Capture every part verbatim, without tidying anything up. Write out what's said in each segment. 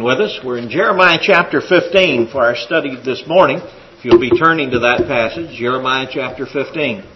with us. We're in Jeremiah chapter fifteen for our study this morning. If you'll be turning to that passage, Jeremiah chapter fifteen.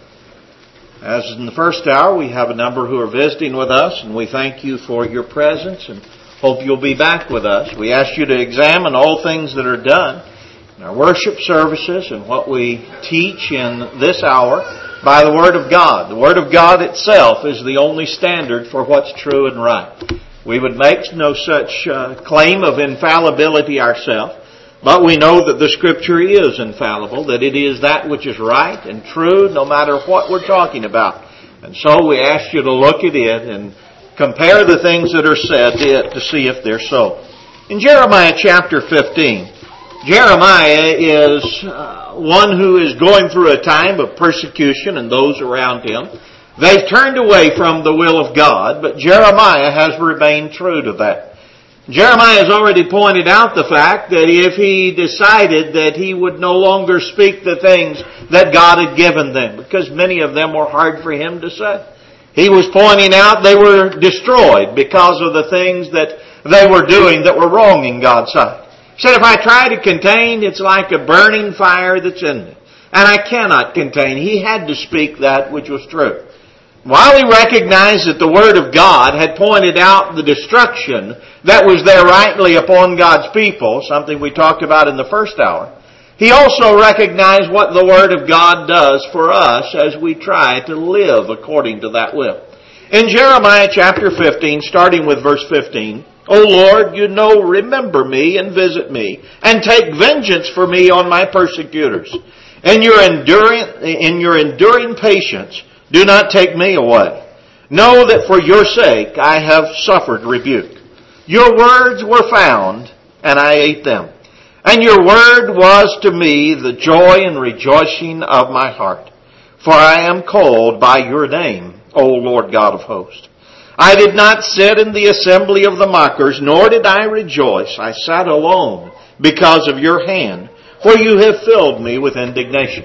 As in the first hour, we have a number who are visiting with us, and we thank you for your presence and hope you'll be back with us. We ask you to examine all things that are done in our worship services and what we teach in this hour by the Word of God. The Word of God itself is the only standard for what's true and right. We would make no such uh, claim of infallibility ourselves, but we know that the Scripture is infallible, that it is that which is right and true no matter what we're talking about. And so we ask you to look at it and compare the things that are said to it to see if they're so. In Jeremiah chapter fifteen, Jeremiah is uh, one who is going through a time of persecution and those around him. They've turned away from the will of God, but Jeremiah has remained true to that. Jeremiah has already pointed out the fact that if he decided that he would no longer speak the things that God had given them, because many of them were hard for him to say. He was pointing out they were destroyed because of the things that they were doing that were wrong in God's sight. He said, if I try to contain, it's like a burning fire that's in me, and I cannot contain. He had to speak that which was true. While he recognized that the Word of God had pointed out the destruction that was there rightly upon God's people, something we talked about in the first hour, he also recognized what the Word of God does for us as we try to live according to that will. In Jeremiah chapter fifteen, starting with verse fifteen, O Lord, you know, remember me and visit me, and take vengeance for me on my persecutors. In your enduring, in your enduring patience, do not take me away. Know that for your sake I have suffered rebuke. Your words were found, and I ate them. And your word was to me the joy and rejoicing of my heart. For I am called by your name, O Lord God of hosts. I did not sit in the assembly of the mockers, nor did I rejoice. I sat alone because of your hand, for you have filled me with indignation.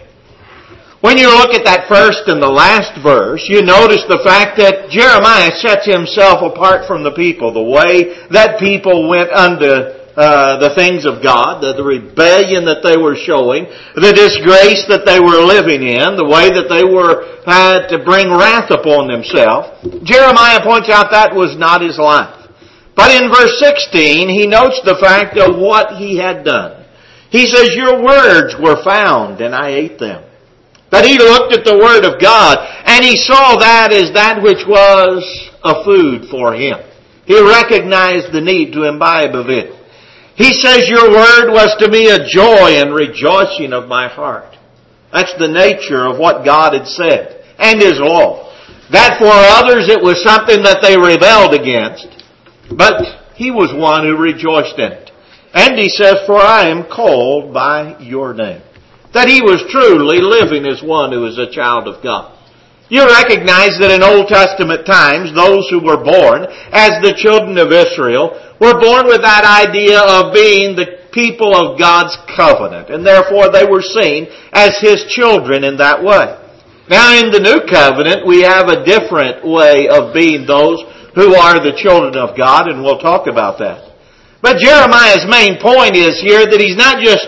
When you look at that first and the last verse, you notice the fact that Jeremiah sets himself apart from the people. The way that people went unto uh, the things of God, the, the rebellion that they were showing, the disgrace that they were living in, the way that they were had to bring wrath upon themselves. Jeremiah points out that was not his life. But in verse sixteen, he notes the fact of what he had done. He says, your words were found, and I ate them. That he looked at the Word of God and he saw that as that which was a food for him. He recognized the need to imbibe of it. He says, your Word was to me a joy and rejoicing of my heart. That's the nature of what God had said and His law. That for others it was something that they rebelled against, but he was one who rejoiced in it. And he says, for I am called by your name. That he was truly living as one who is a child of God. You recognize that in Old Testament times, those who were born as the children of Israel were born with that idea of being the people of God's covenant. And therefore they were seen as His children in that way. Now in the New Covenant, we have a different way of being those who are the children of God, and we'll talk about that. But Jeremiah's main point is here that he's not just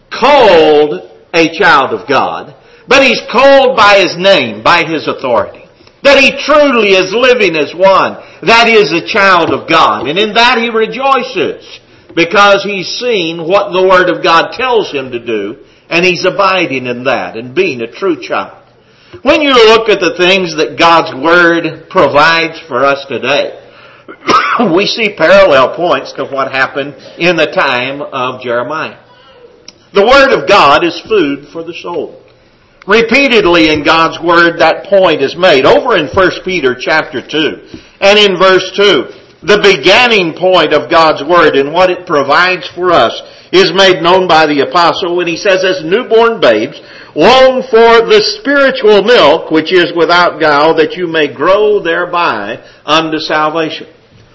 called a child of God, but he's called by His name, by His authority. That he truly is living as one that is a child of God. And in that he rejoices because he's seen what the Word of God tells him to do, and he's abiding in that and being a true child. When you look at the things that God's Word provides for us today, we see parallel points to what happened in the time of Jeremiah. The Word of God is food for the soul. Repeatedly in God's Word that point is made. Over in First Peter chapter two and in verse two, the beginning point of God's Word and what it provides for us is made known by the apostle when he says, as newborn babes, long for the spiritual milk which is without guile, that you may grow thereby unto salvation.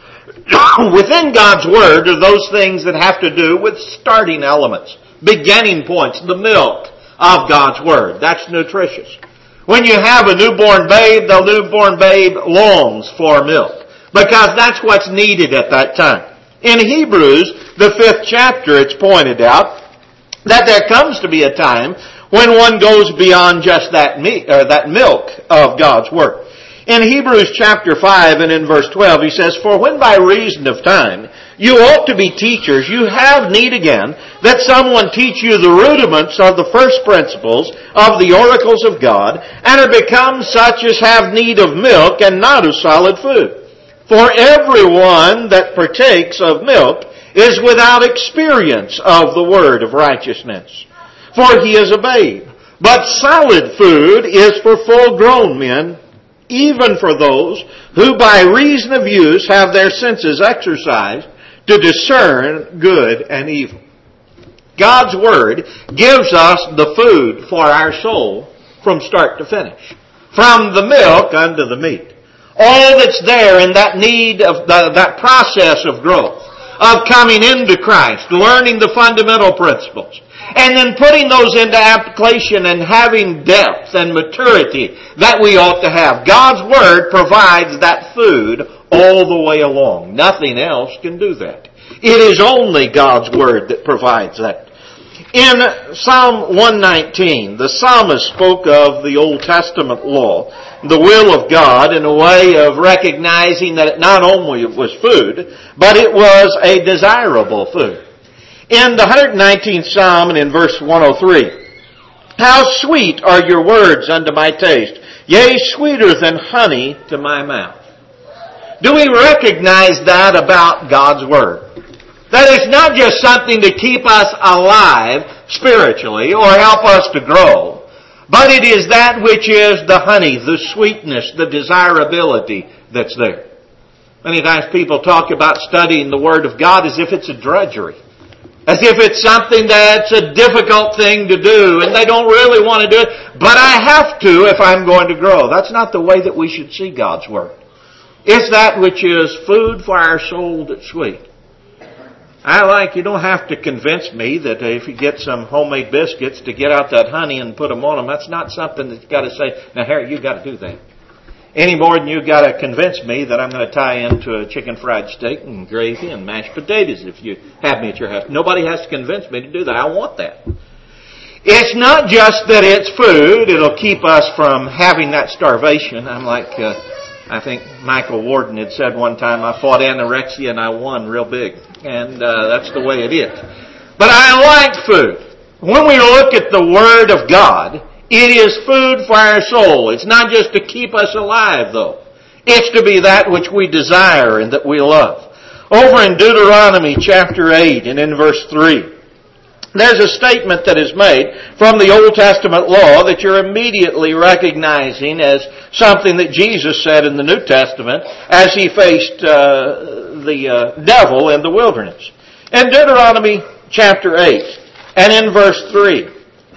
Within God's Word are those things that have to do with starting elements. Beginning points, the milk of God's Word. That's nutritious. When you have a newborn babe, the newborn babe longs for milk because that's what's needed at that time. In Hebrews, the fifth chapter, it's pointed out that there comes to be a time when one goes beyond just that meat, or that milk of God's Word. In Hebrews chapter five and in verse twelve, he says, "For when by reason of time you ought to be teachers, you have need again that someone teach you the rudiments of the first principles of the oracles of God, and are become such as have need of milk and not of solid food. For everyone that partakes of milk is without experience of the word of righteousness, for he is a babe. But solid food is for full-grown men, even for those who by reason of use have their senses exercised to discern good and evil." God's Word gives us the food for our soul from start to finish, from the milk unto the meat. All that's there in that need of the, that process of growth, of coming into Christ, learning the fundamental principles, and then putting those into application and having depth and maturity that we ought to have. God's Word provides that food all the way along. Nothing else can do that. It is only God's Word that provides that. In Psalm one nineteen, the psalmist spoke of the Old Testament law, the will of God, in a way of recognizing that it not only was food, but it was a desirable food. In the one hundred nineteenth Psalm and in verse one oh three, "How sweet are your words unto my taste, yea, sweeter than honey to my mouth." Do we recognize that about God's Word? That it's not just something to keep us alive spiritually or help us to grow, but it is that which is the honey, the sweetness, the desirability that's there. Many times people talk about studying the Word of God as if it's a drudgery, as if it's something that's a difficult thing to do and they don't really want to do it, but I have to if I'm going to grow. That's not the way that we should see God's Word. It's that which is food for our soul that's sweet. I like, you don't have to convince me that if you get some homemade biscuits to get out that honey and put them on them. That's not something that you've got to say, now Harry, you've got to do that. Any more than you've got to convince me that I'm going to tie into a chicken fried steak and gravy and mashed potatoes if you have me at your house. Nobody has to convince me to do that. I want that. It's not just that it's food. It'll keep us from having that starvation. I'm like, uh, I think Michael Warden had said one time, I fought anorexia and I won real big. And uh, that's the way it is. But I like food. When we look at the Word of God, it is food for our soul. It's not just to keep us alive, though. It's to be that which we desire and that we love. Over in Deuteronomy chapter eight and in verse three, there's a statement that is made from the Old Testament law that you're immediately recognizing as something that Jesus said in the New Testament as he faced uh, the uh, devil in the wilderness. In Deuteronomy chapter eight and in verse three,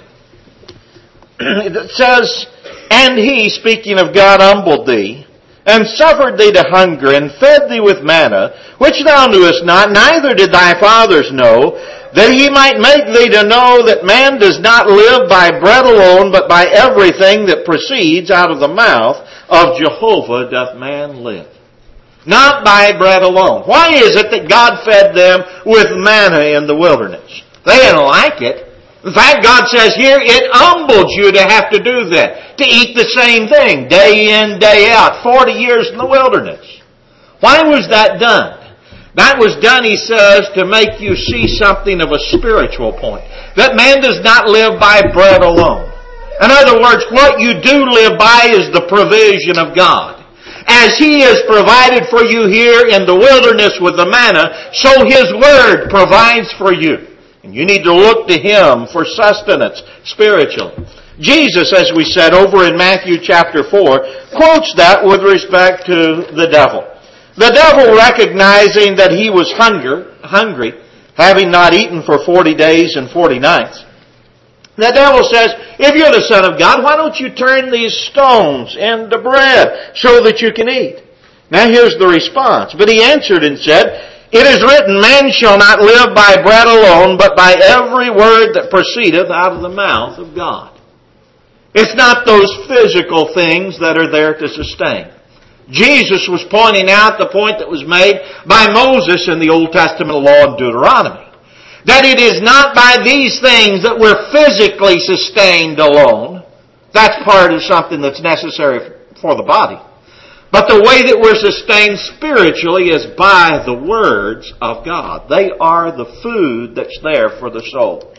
it says, "And he," speaking of God, "humbled thee, and suffered thee to hunger, and fed thee with manna, which thou knewest not, neither did thy fathers know, that he might make thee to know that man does not live by bread alone, but by everything that proceeds out of the mouth of Jehovah doth man live." Not by bread alone. Why is it that God fed them with manna in the wilderness? They didn't like it. In fact, God says here, it humbled you to have to do that. To eat the same thing, day in, day out, forty years in the wilderness. Why was that done? That was done, he says, to make you see something of a spiritual point. That man does not live by bread alone. In other words, what you do live by is the provision of God. As He has provided for you here in the wilderness with the manna, so His Word provides for you. And you need to look to Him for sustenance spiritually. Jesus, as we said over in Matthew chapter four, quotes that with respect to the devil. The devil, recognizing that he was hunger, hungry, having not eaten for forty days and forty nights, the devil says, if you're the Son of God, why don't you turn these stones into bread so that you can eat? Now here's the response. But he answered and said, it is written, man shall not live by bread alone, but by every word that proceedeth out of the mouth of God. It's not those physical things that are there to sustain. Jesus was pointing out the point that was made by Moses in the Old Testament law in Deuteronomy. That it is not by these things that we're physically sustained alone. That's part of something that's necessary for the body. But the way that we're sustained spiritually is by the words of God. They are the food that's there for the soul.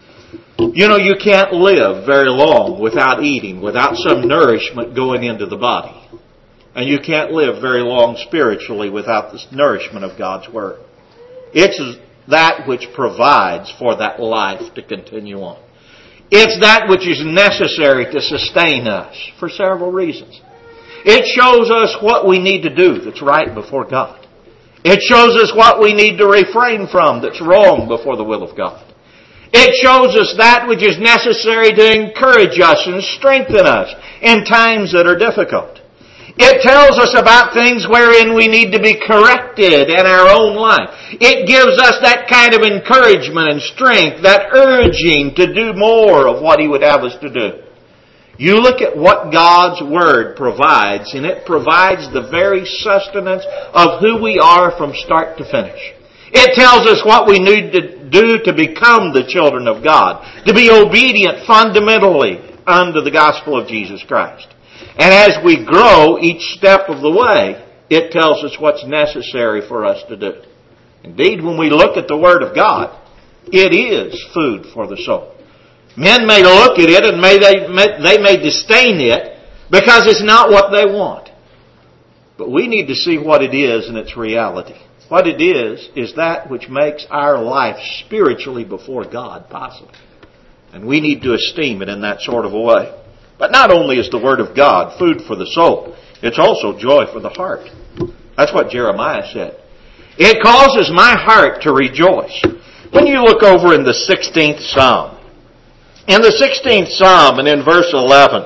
You know, you can't live very long without eating, without some nourishment going into the body. And you can't live very long spiritually without the nourishment of God's Word. It's that which provides for that life to continue on. It's that which is necessary to sustain us for several reasons. It shows us what we need to do that's right before God. It shows us what we need to refrain from that's wrong before the will of God. It shows us that which is necessary to encourage us and strengthen us in times that are difficult. It tells us about things wherein we need to be corrected in our own life. It gives us that kind of encouragement and strength, that urging to do more of what He would have us to do. You look at what God's Word provides, and it provides the very sustenance of who we are from start to finish. It tells us what we need to do to become the children of God, to be obedient fundamentally unto the gospel of Jesus Christ. And as we grow each step of the way, it tells us what's necessary for us to do. Indeed, when we look at the Word of God, it is food for the soul. Men may look at it and may they, may, they may disdain it because it's not what they want. But we need to see what it is in its reality. What it is, is that which makes our life spiritually before God possible. And we need to esteem it in that sort of a way. But not only is the Word of God food for the soul, it's also joy for the heart. That's what Jeremiah said. It causes my heart to rejoice. When you look over in the sixteenth Psalm, in the sixteenth Psalm and in verse eleven,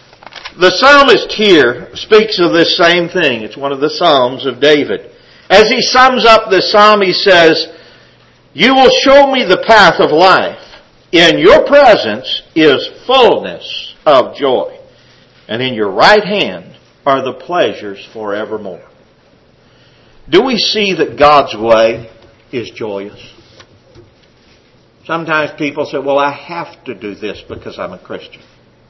the psalmist here speaks of this same thing. It's one of the Psalms of David. As he sums up this psalm, he says, "You will show me the path of life. In your presence is fullness of joy, and in your right hand are the pleasures forevermore." Do we see that God's way is joyous? Sometimes people say, well, I have to do this because I'm a Christian.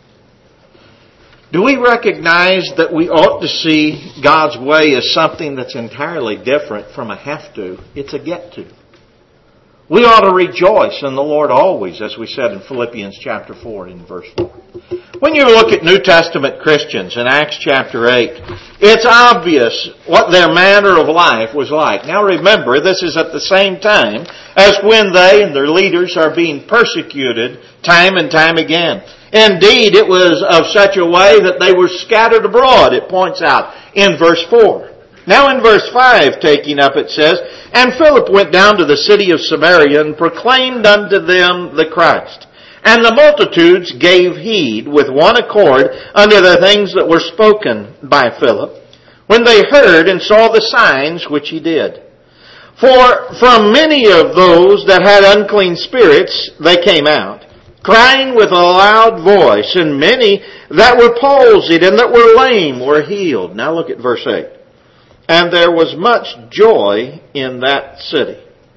Do we recognize that we ought to see God's way as something that's entirely different from a have to? It's a get to. We ought to rejoice in the Lord always, as we said in Philippians chapter four and verse four. When you look at New Testament Christians in Acts chapter eight, it's obvious what their manner of life was like. Now remember, this is at the same time as when they and their leaders are being persecuted time and time again. Indeed, it was of such a way that they were scattered abroad, it points out in verse four. Now in verse five, taking up, it says, "And Philip went down to the city of Samaria and proclaimed unto them the Christ. And the multitudes gave heed with one accord unto the things that were spoken by Philip, when they heard and saw the signs which he did. For from many of those that had unclean spirits they came out, crying with a loud voice, and many that were palsied and that were lame were healed." Now look at verse eight. "And there was much joy in that city."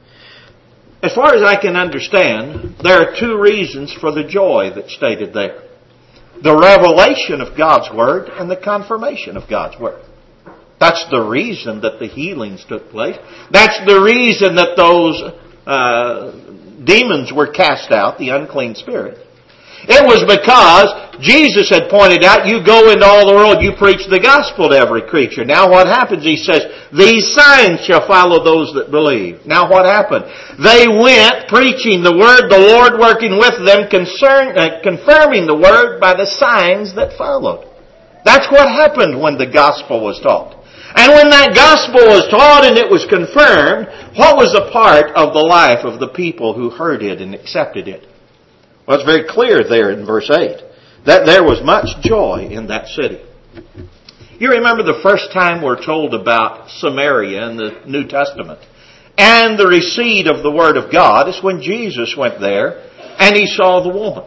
As far as I can understand, there are two reasons for the joy that's stated there. The revelation of God's Word and the confirmation of God's Word. That's the reason that the healings took place. That's the reason that those uh, demons were cast out, the unclean spirit. It was because Jesus had pointed out, you go into all the world, you preach the gospel to every creature. Now what happens? He says, "These signs shall follow those that believe." Now what happened? They went preaching the word, the Lord working with them, concern, uh, confirming the word by the signs that followed. That's what happened when the gospel was taught. And when that gospel was taught and it was confirmed, what was a part of the life of the people who heard it and accepted it? Well, it's very clear there in verse eight that there was much joy in that city. You remember the first time we're told about Samaria in the New Testament and the receipt of the Word of God is when Jesus went there and He saw the woman.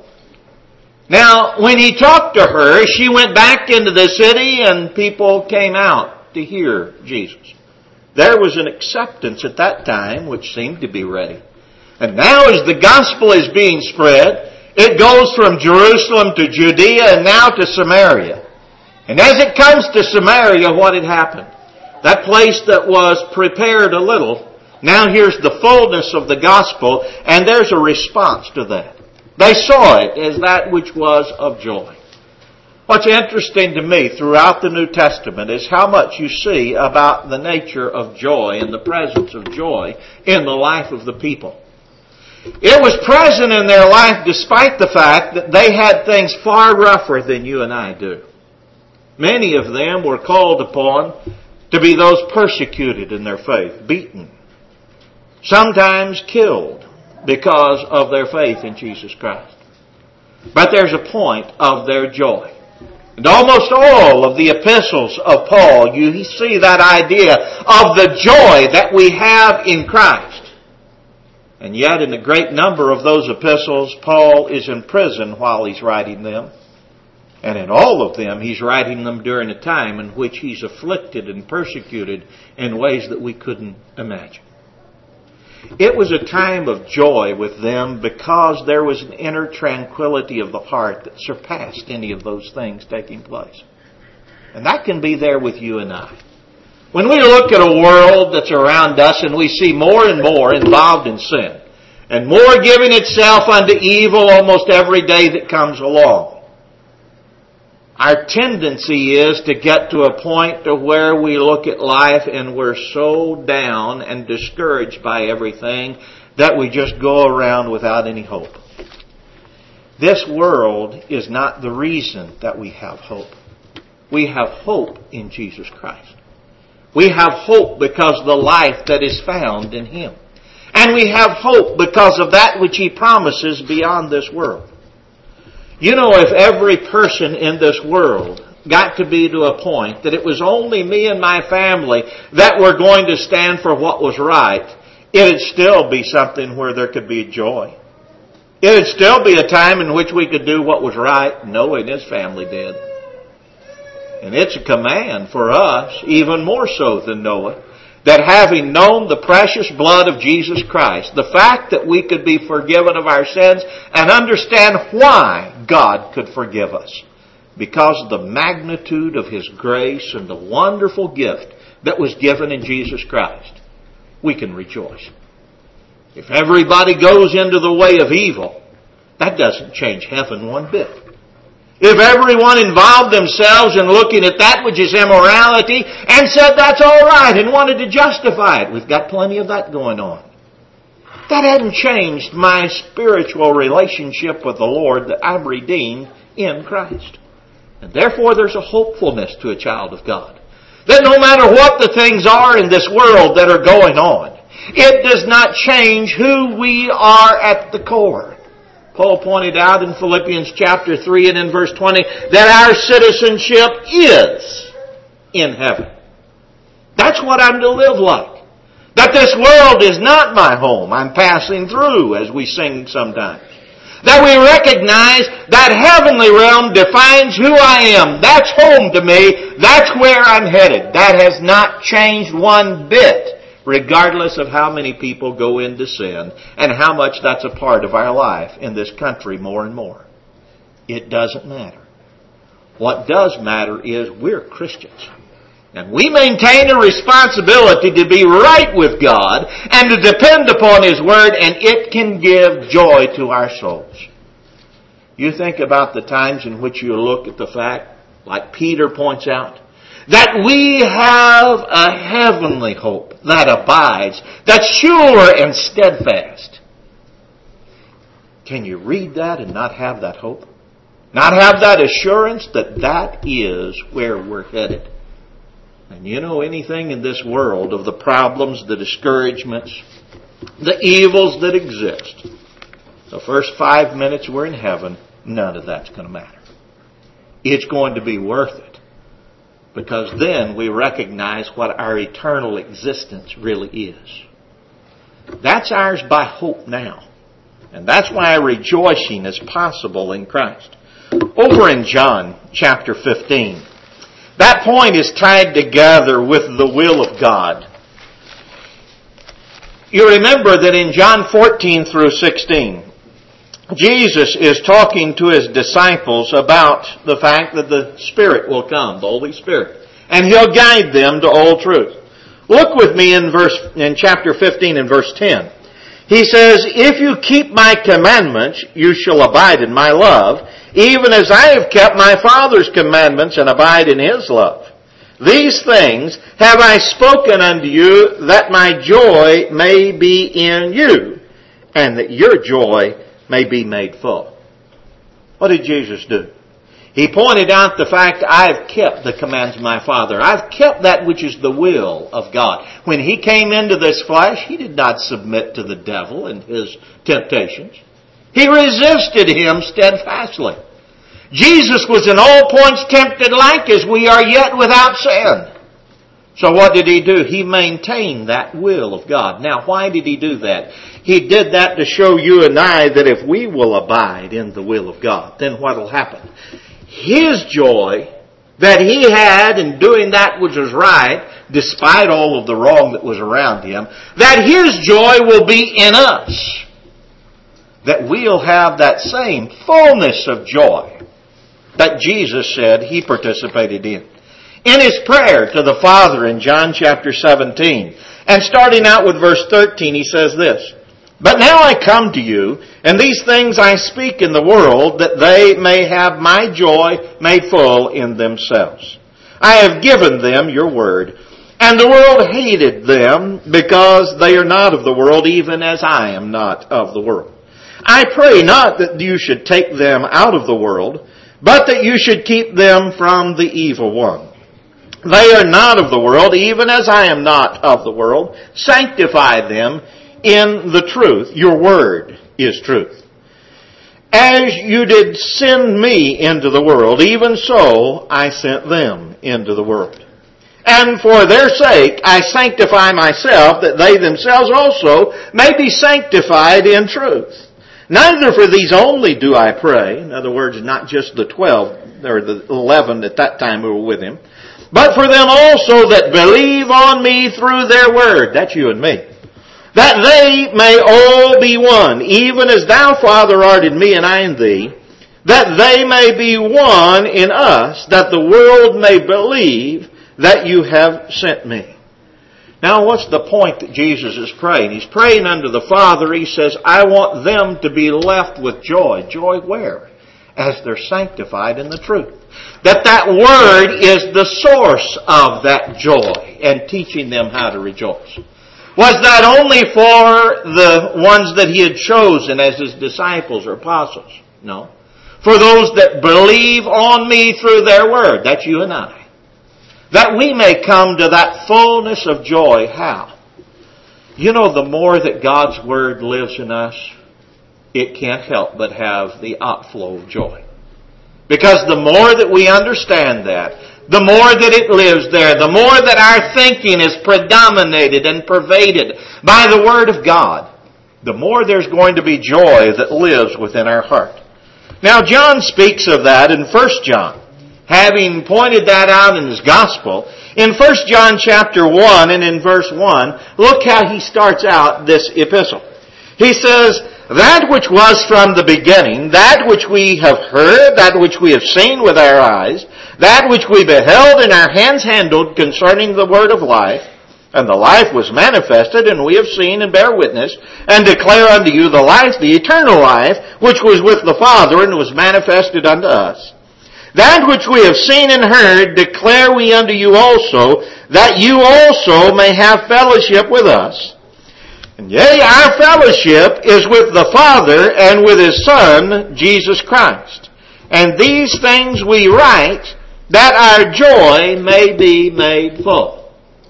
Now, when He talked to her, she went back into the city and people came out to hear Jesus. There was an acceptance at that time which seemed to be ready. And now as the gospel is being spread, it goes from Jerusalem to Judea and now to Samaria. And as it comes to Samaria, what had happened? That place that was prepared a little, now here's the fullness of the gospel, and there's a response to that. They saw it as that which was of joy. What's interesting to me throughout the New Testament is how much you see about the nature of joy and the presence of joy in the life of the people. It was present in their life despite the fact that they had things far rougher than you and I do. Many of them were called upon to be those persecuted in their faith, beaten, sometimes killed because of their faith in Jesus Christ. But there's a point of their joy. And almost all of the epistles of Paul, you see that idea of the joy that we have in Christ. And yet in a great number of those epistles, Paul is in prison while he's writing them. And in all of them, he's writing them during a time in which he's afflicted and persecuted in ways that we couldn't imagine. It was a time of joy with them because there was an inner tranquility of the heart that surpassed any of those things taking place. And that can be there with you and I. When we look at a world that's around us and we see more and more involved in sin, and more giving itself unto evil almost every day that comes along, our tendency is to get to a point to where we look at life and we're so down and discouraged by everything that we just go around without any hope. This world is not the reason that we have hope. We have hope in Jesus Christ. We have hope because of the life that is found in Him. And we have hope because of that which He promises beyond this world. You know, if every person in this world got to be to a point that it was only me and my family that were going to stand for what was right, it'd still be something where there could be joy. It'd still be a time in which we could do what was right, Noah and his family did. And it's a command for us, even more so than Noah, that having known the precious blood of Jesus Christ, the fact that we could be forgiven of our sins and understand why God could forgive us, because of the magnitude of His grace and the wonderful gift that was given in Jesus Christ, we can rejoice. If everybody goes into the way of evil, that doesn't change heaven one bit. If everyone involved themselves in looking at that which is immorality and said that's all right and wanted to justify it, we've got plenty of that going on. That hadn't changed my spiritual relationship with the Lord that I'm redeemed in Christ. And therefore there's a hopefulness to a child of God. That no matter what the things are in this world that are going on, it does not change who we are at the core. Paul pointed out in Philippians chapter three and in verse twenty that our citizenship is in heaven. That's what I'm to live like. That this world is not my home. I'm passing through, as we sing sometimes. That we recognize that heavenly realm defines who I am. That's home to me. That's where I'm headed. That has not changed one bit, regardless of how many people go into sin and how much that's a part of our life in this country more and more. It doesn't matter. What does matter is we're Christians. And we maintain a responsibility to be right with God and to depend upon His Word, and it can give joy to our souls. You think about the times in which you look at the fact, like Peter points out, that we have a heavenly hope that abides, that's sure and steadfast. Can you read that and not have that hope? Not have that assurance that that is where we're headed? And you know, anything in this world of the problems, the discouragements, the evils that exist, the first five minutes we're in heaven, none of that's going to matter. It's going to be worth it. Because then we recognize what our eternal existence really is. That's ours by hope now. And that's why rejoicing is possible in Christ. Over in John chapter fifteen, That point is tied together with the will of God. You remember that in John fourteen through sixteen, Jesus is talking to His disciples about the fact that the Spirit will come, the Holy Spirit, and He'll guide them to all truth. Look with me in verse in chapter fifteen and verse ten. He says, "If you keep my commandments, you shall abide in my love, even as I have kept my Father's commandments and abide in His love. These things have I spoken unto you, that my joy may be in you, and that your joy may be made full." What did Jesus do? He pointed out the fact, I've kept the commands of my Father. I've kept that which is the will of God. When He came into this flesh, He did not submit to the devil and his temptations. He resisted him steadfastly. Jesus was in all points tempted like as we are, yet without sin. So what did He do? He maintained that will of God. Now, why did He do that? He did that to show you and I that if we will abide in the will of God, then what will happen? His joy that He had in doing that which was right, despite all of the wrong that was around Him, that His joy will be in us. That we'll have that same fullness of joy that Jesus said He participated in. In His prayer to the Father in John chapter seventeen, and starting out with verse thirteen, He says this, "But now I come to you, and these things I speak in the world, that they may have my joy made full in themselves. I have given them your word, and the world hated them, because they are not of the world, even as I am not of the world. I pray not that you should take them out of the world, but that you should keep them from the evil one. They are not of the world, even as I am not of the world. Sanctify them in the truth. Your word is truth. As you did send me into the world, even so I sent them into the world. And for their sake I sanctify myself, that they themselves also may be sanctified in truth. Neither for these only do I pray," in other words, not just the twelve, or the eleven at that time who were with Him, "but for them also that believe on me through their word," that's you and me, "that they may all be one, even as thou, Father, art in me and I in thee, that they may be one in us, that the world may believe that you have sent me." Now, what's the point that Jesus is praying? He's praying unto the Father. He says, I want them to be left with joy. Joy where? As they're sanctified in the truth. That that word is the source of that joy, and teaching them how to rejoice. Was that only for the ones that He had chosen as His disciples or apostles? No. For those that believe on me through their word. That's you and I. That we may come to that fullness of joy. How? You know, the more that God's word lives in us, it can't help but have the outflow of joy. Because the more that we understand that, the more that it lives there, the more that our thinking is predominated and pervaded by the Word of God, the more there's going to be joy that lives within our heart. Now, John speaks of that in First John. Having pointed that out in his Gospel, in First John chapter one and in verse one, look how he starts out this epistle. He says, "That which was from the beginning, that which we have heard, that which we have seen with our eyes, that which we beheld and our hands handled concerning the word of life, and the life was manifested, and we have seen and bear witness, and declare unto you the life, the eternal life, which was with the Father and was manifested unto us. That which we have seen and heard declare we unto you also, that you also may have fellowship with us. And yea, our fellowship is with the Father and with His Son, Jesus Christ. And these things we write, that our joy may be made full."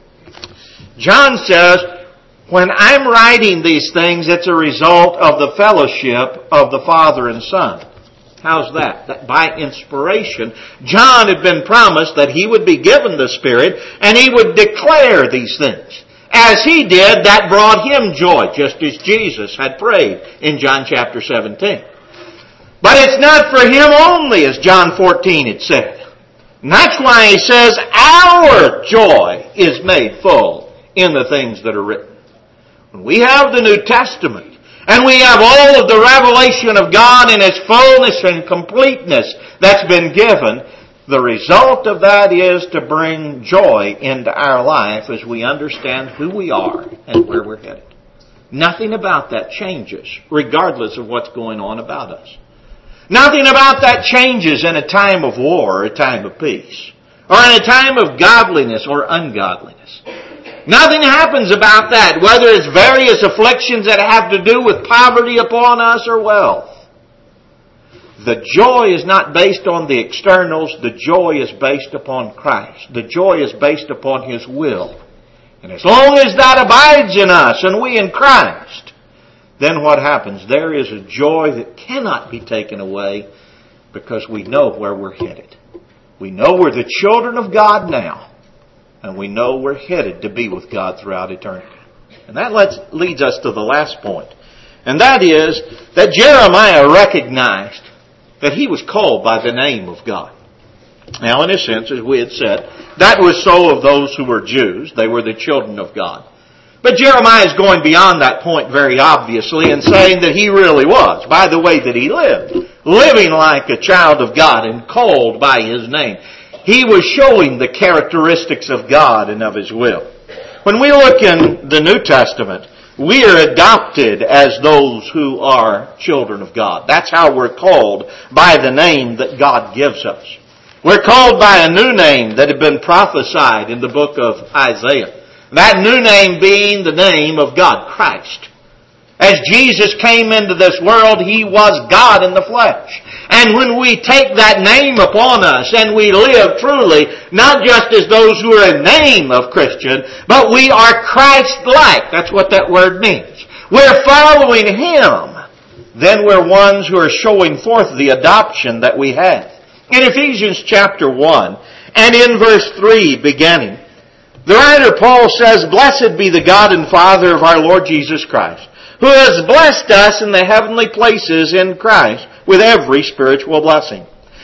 John says, when I'm writing these things, it's a result of the fellowship of the Father and Son. How's that? That by inspiration, John had been promised that he would be given the Spirit and he would declare these things. As he did, that brought him joy, just as Jesus had prayed in John chapter seventeen. But it's not for him only, as John fourteen had said. And that's why he says our joy is made full in the things that are written. When we have the New Testament, and we have all of the revelation of God in its fullness and completeness that's been given, the result of that is to bring joy into our life as we understand who we are and where we're headed. Nothing about that changes, regardless of what's going on about us. Nothing about that changes in a time of war or a time of peace, or in a time of godliness or ungodliness. Nothing happens about that, whether it's various afflictions that have to do with poverty upon us or wealth. The joy is not based on the externals. The joy is based upon Christ. The joy is based upon His will. And as long as that abides in us and we in Christ, then what happens? There is a joy that cannot be taken away because we know where we're headed. We know we're the children of God now. And we know we're headed to be with God throughout eternity. And that lets, leads us to the last point. And that is that Jeremiah recognized that he was called by the name of God. Now, in a sense, as we had said, that was so of those who were Jews. They were the children of God. But Jeremiah is going beyond that point very obviously and saying that he really was, by the way that he lived, living like a child of God and called by His name. He was showing the characteristics of God and of His will. When we look in the New Testament, we are adopted as those who are children of God. That's how we're called, by the name that God gives us. We're called by a new name that had been prophesied in the book of Isaiah. That new name being the name of God, Christ. As Jesus came into this world, He was God in the flesh. And when we take that name upon us and we live truly, not just as those who are a name of Christian, but we are Christ-like. That's what that word means. We're following Him. Then we're ones who are showing forth the adoption that we have. In Ephesians chapter one and in verse three beginning, the writer Paul says, "Blessed be the God and Father of our Lord Jesus Christ, who has blessed us in the heavenly places in Christ with every spiritual blessing,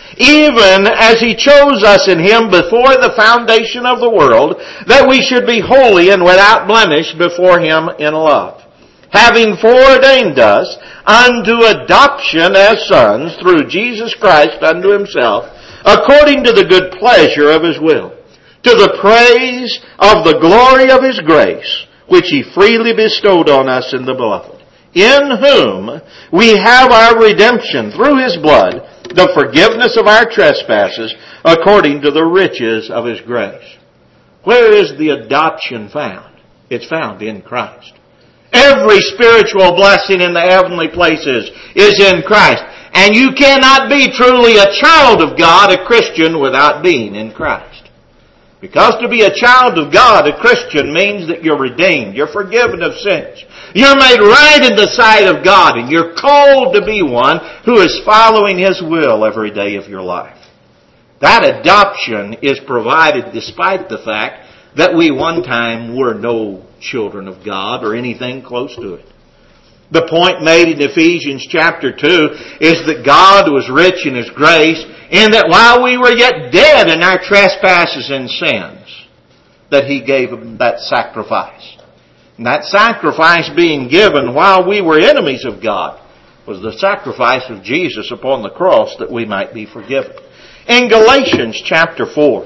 even as He chose us in Him before the foundation of the world, that we should be holy and without blemish before Him in love, having foreordained us unto adoption as sons through Jesus Christ unto Himself, according to the good pleasure of His will, to the praise of the glory of His grace, which He freely bestowed on us in the Beloved, in whom we have our redemption through His blood, the forgiveness of our trespasses, according to the riches of His grace." Where is the adoption found? It's found in Christ. Every spiritual blessing in the heavenly places is in Christ. And you cannot be truly a child of God, a Christian, without being in Christ. Because to be a child of God, a Christian, means that you're redeemed, you're forgiven of sins, you're made right in the sight of God, and you're called to be one who is following His will every day of your life. That adoption is provided despite the fact that we one time were no children of God or anything close to it. The point made in Ephesians chapter two is that God was rich in His grace, in that while we were yet dead in our trespasses and sins, that He gave that sacrifice. And that sacrifice being given while we were enemies of God was the sacrifice of Jesus upon the cross that we might be forgiven. In Galatians chapter four,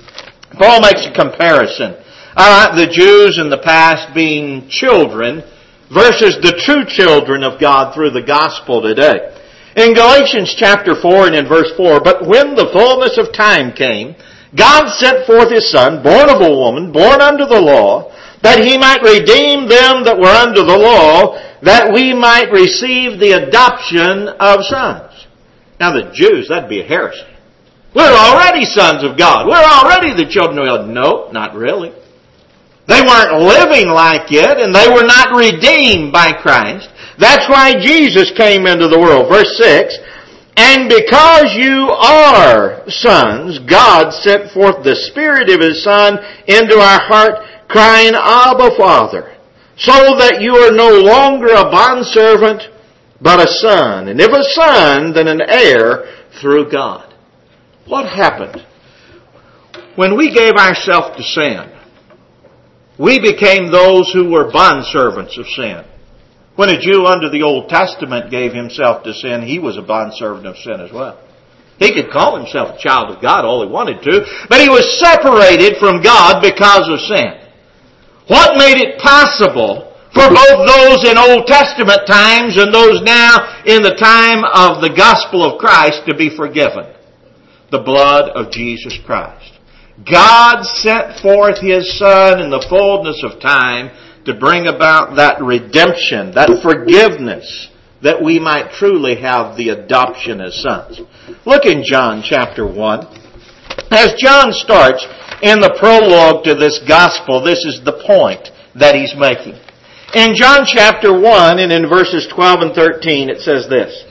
Paul makes a comparison. Uh, the Jews in the past being children versus the true children of God through the gospel today. In Galatians chapter four and in verse four, "But when the fullness of time came, God sent forth His Son, born of a woman, born under the law, that He might redeem them that were under the law, that we might receive the adoption of sons." Now the Jews, that'd be a heresy. We're already sons of God. We're already the children of God. No, not really. They weren't living like it, and they were not redeemed by Christ. That's why Jesus came into the world. Verse six, "And because you are sons, God sent forth the Spirit of His Son into our heart, crying, Abba, Father, so that you are no longer a bondservant, but a son. And if a son, then an heir through God." What happened? When we gave ourselves to sin, we became those who were bondservants of sin. When a Jew under the Old Testament gave himself to sin, he was a bondservant of sin as well. He could call himself a child of God all he wanted to, but he was separated from God because of sin. What made it possible for both those in Old Testament times and those now in the time of the gospel of Christ to be forgiven? The blood of Jesus Christ. God sent forth His Son in the fullness of time to bring about that redemption, that forgiveness, that we might truly have the adoption as sons. Look in John chapter one. As John starts in the prologue to this gospel, this is the point that he's making. In John chapter one and in verses twelve and thirteen it says this,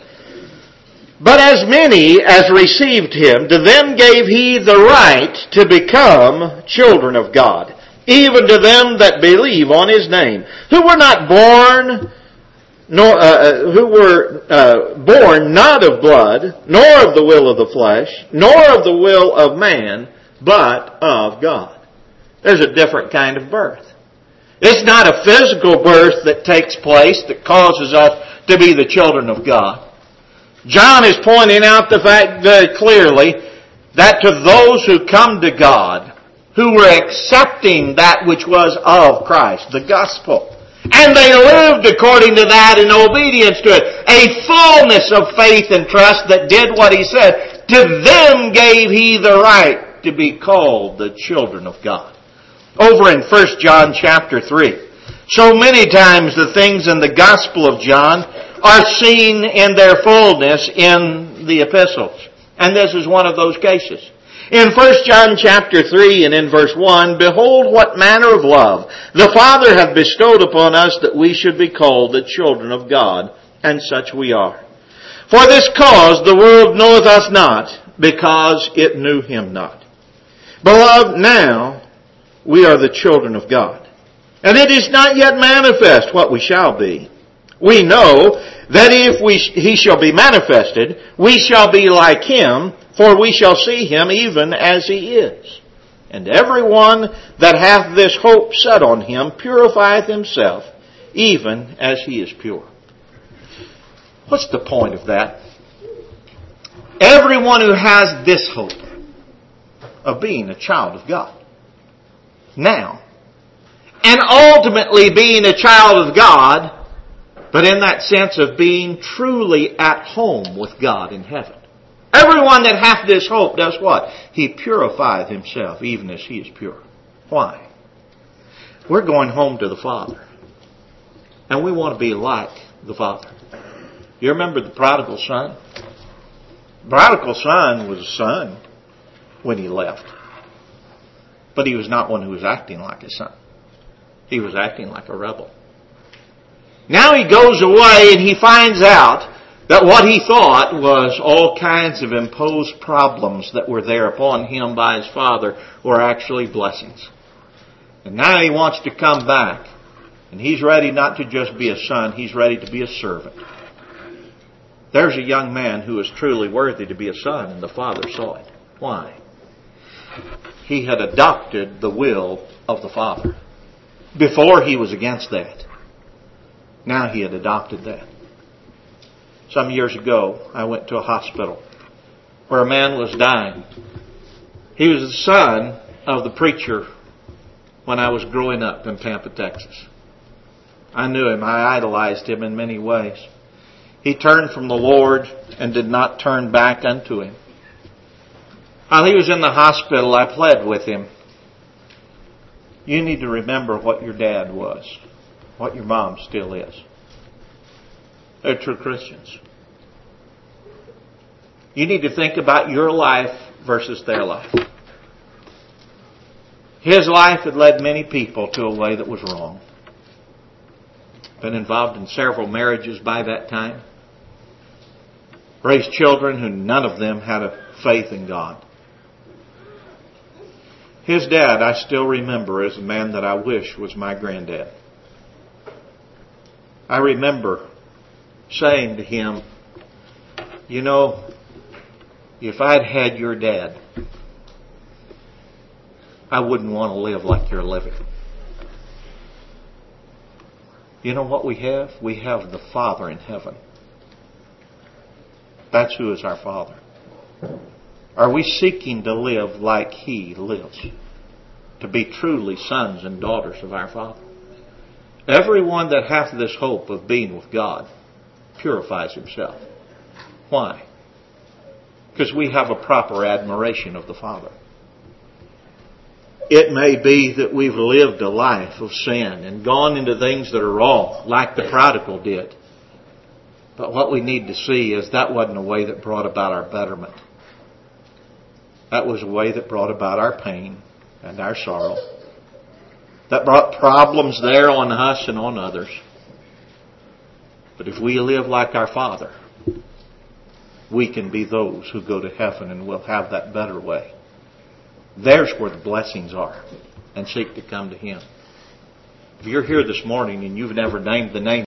"But as many as received Him, to them gave He the right to become children of God, even to them that believe on His name, who were not born, nor uh, who were uh, born not of blood, nor of the will of the flesh, nor of the will of man, but of God." There's a different kind of birth. It's not a physical birth that takes place that causes us to be the children of God. John is pointing out the fact very clearly that to those who come to God, who were accepting that which was of Christ, the gospel, and they lived according to that in obedience to it, a fullness of faith and trust that did what He said, to them gave He the right to be called the children of God. Over in First John chapter three, so many times the things in the Gospel of John are seen in their fullness in the epistles. And this is one of those cases. In First John chapter three and in verse one, "Behold what manner of love the Father hath bestowed upon us, that we should be called the children of God, and such we are. For this cause the world knoweth us not, because it knew Him not. Beloved, now we are the children of God, and it is not yet manifest what we shall be. We know that if we, He shall be manifested, we shall be like Him, for we shall see Him even as He is. And everyone that hath this hope set on Him purifieth himself, even as He is pure." What's the point of that? Everyone who has this hope of being a child of God now, and ultimately being a child of God, but in that sense of being truly at home with God in heaven. Everyone that hath this hope does what? He purifieth himself, even as He is pure. Why? We're going home to the Father. And we want to be like the Father. You remember the prodigal son? The prodigal son was a son when he left. But he was not one who was acting like his son. He was acting like a rebel. Now he goes away and he finds out that what he thought was all kinds of imposed problems that were there upon him by his father were actually blessings. And now he wants to come back. And he's ready not to just be a son, he's ready to be a servant. There's a young man who is truly worthy to be a son, and the father saw it. Why? He had adopted the will of the Father. Before he was against that. Now he had adopted that. Some years ago, I went to a hospital where a man was dying. He was the son of the preacher when I was growing up in Pampa, Texas. I knew him. I idolized him in many ways. He turned from the Lord and did not turn back unto Him. While he was in the hospital, I pled with him. You need to remember what your dad was, what your mom still is. They're true Christians. You need to think about your life versus their life. His life had led many people to a way that was wrong. Been involved in several marriages by that time. Raised children who none of them had a faith in God. His dad, I still remember, is a man that I wish was my granddad. I remember saying to him, you know, if I'd had your dad, I wouldn't want to live like you're living. You know what we have? We have the Father in heaven. That's who is our Father. Are we seeking to live like He lives? To be truly sons and daughters of our Father? Everyone that hath this hope of being with God purifies himself. Why? Because we have a proper admiration of the Father. It may be that we've lived a life of sin and gone into things that are wrong, like the prodigal did. But what we need to see is that wasn't a way that brought about our betterment. That was a way that brought about our pain and our sorrow. That brought problems there on us and on others. But if we live like our Father, we can be those who go to heaven and will have that better way. There's where the blessings are, and seek to come to Him. If you're here this morning and you've never named the name